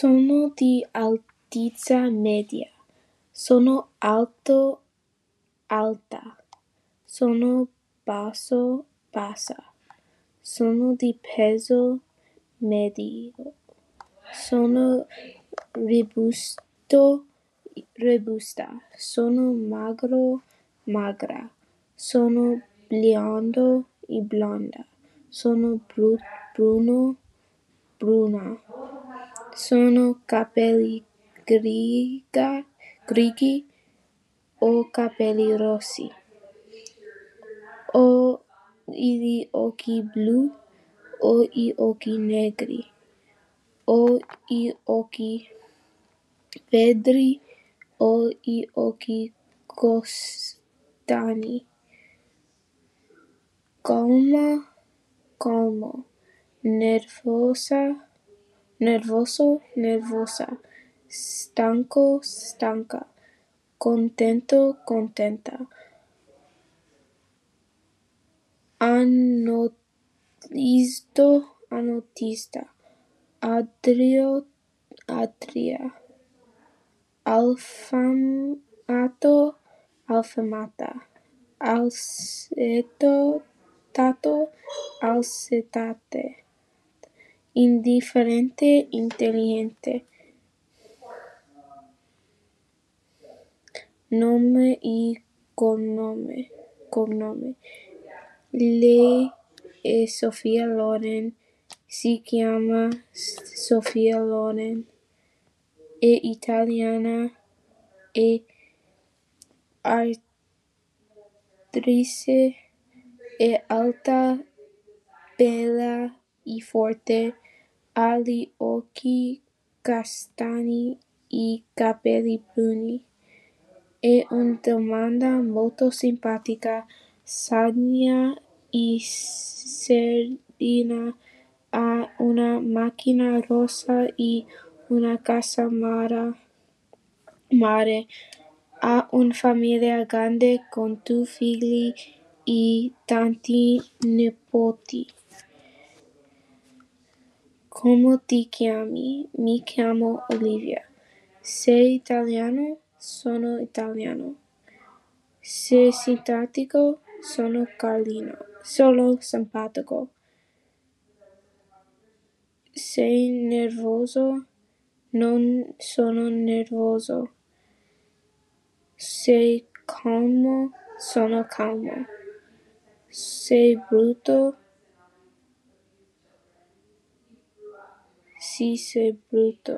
Sono di altezza media. Sono alto, alta. Sono basso, bassa. Sono di peso medio. Sono robusto, robusta. Sono magro, magra. Sono biondo e bionda. Sono bruno, bruna. Sono capelli grigi o capelli rossi. Ho gli occhi blu o gli occhi negri. Ho gli occhi verdi o gli occhi castani. Calmo. Nervosa. Stanco, stanca. Contento, contenta. Anotista. Adria. Alfamata. Alcetate. Indifferente, intelligente. Nome e cognome. Lei è Sofia Loren. Si chiama Sofia Loren. È italiana. È attrice. È alta, bella e forte. Ha gli occhi castani e capelli bruni. È una donna molto simpatica, saggia e serena. Ha una macchina rossa e una casa mare. Ha una famiglia grande con 2 figli e tanti nipoti. Come ti chiami? Mi chiamo Olivia. Sei italiano? Sono italiano. Sei simpatico? Sono Carlino. Sono simpatico. Sei nervoso? Non sono nervoso. Sei calmo? Sono calmo. Sei brutto? Sì, sei brutto.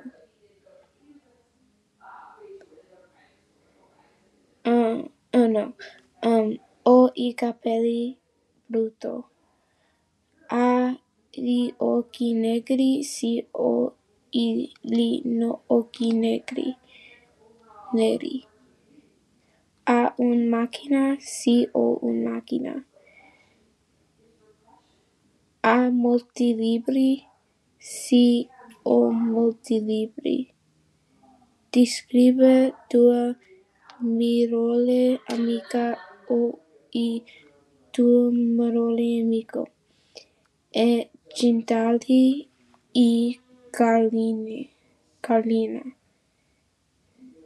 Ho i capelli brutto. Ha gli occhi negri? Sì, ho gli occhi neri. Ha una macchina? Sì, ho una macchina. Ha molti libri? Sì, ho molti libri. Descrive tua migliore amica o il tuo migliore amico. È gentile e carina.